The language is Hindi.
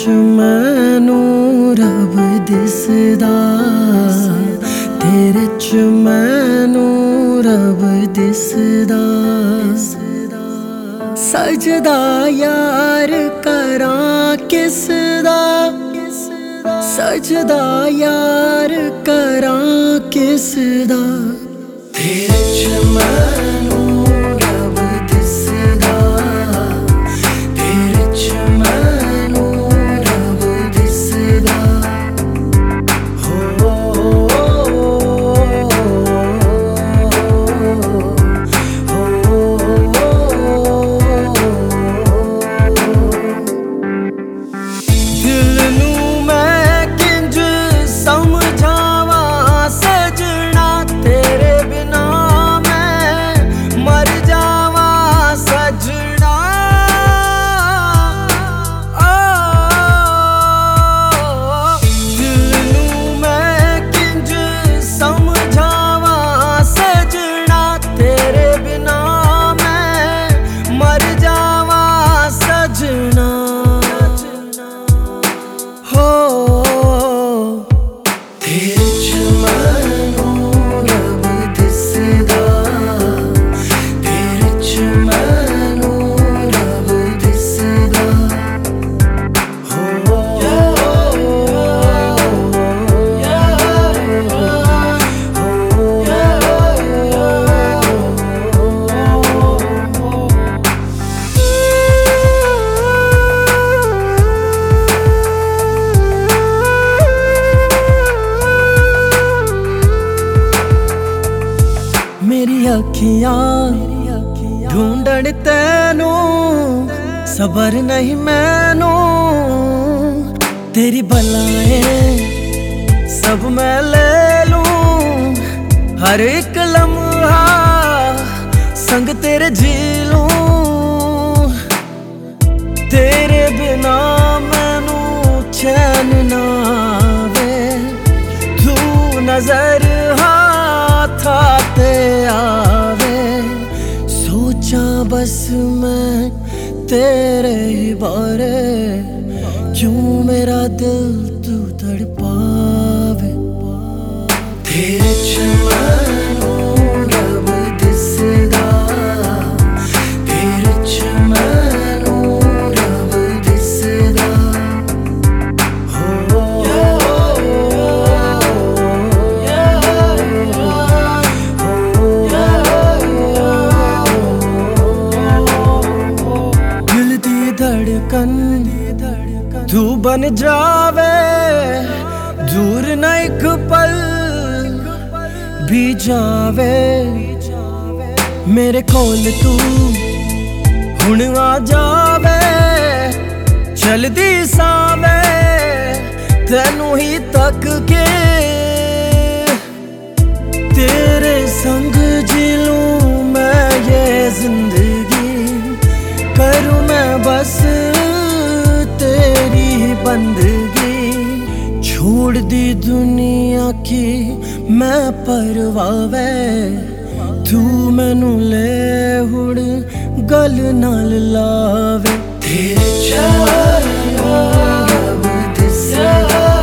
मैनू रब दिसदा, तेरे च मैनू रब दिसदा। सजदा यार करां किसदा, सजदा यार करां किसदा। तेरे च मैनू रब दिसदा, तेरे च मैनू रब दिसदा। हो दिल नू मैं किंज समझावा सजना, तेरे बिना मैं मर जावा सजना। दिल नू मैं किंज समझावा सजना, तेरे बिना मैं मर जावा सजना। हो तेरे च मैनू रब दिसदा, तेरे च मैनू रब दिसदा। हो मेरी अखियां ढूंढण तैनू, सबर नहीं मैनू। तेरी बलाएं सब मैं ले लूं, हर एक लम्हा संग तेरे जी लूं। तेरे बिना मैनू चैन ना आवे, तू नजर हाथे आवे। सोचा बस मैं तेरे ही बारे, क्यों मेरा दिल तू तड़पावे। तेरे च मैनू रब दिसदा, तेरे च मैनू रब दिसदा। हो दिल दी धड़कन तू बन जावे, दूर न एक पल भी जावे। मेरे कोल तू हुण आ जावे, चलदी सावे तैनू ही तक के। तेरे संग जी लूं मैं ये जिंदगी, करूं मैं बस तेरी बंदगी। छोड़ दी दुनिया की मैं परवावे, तू मैनू ले हुण गल नाल लावे। तेरे च मैनू रब दिसदा।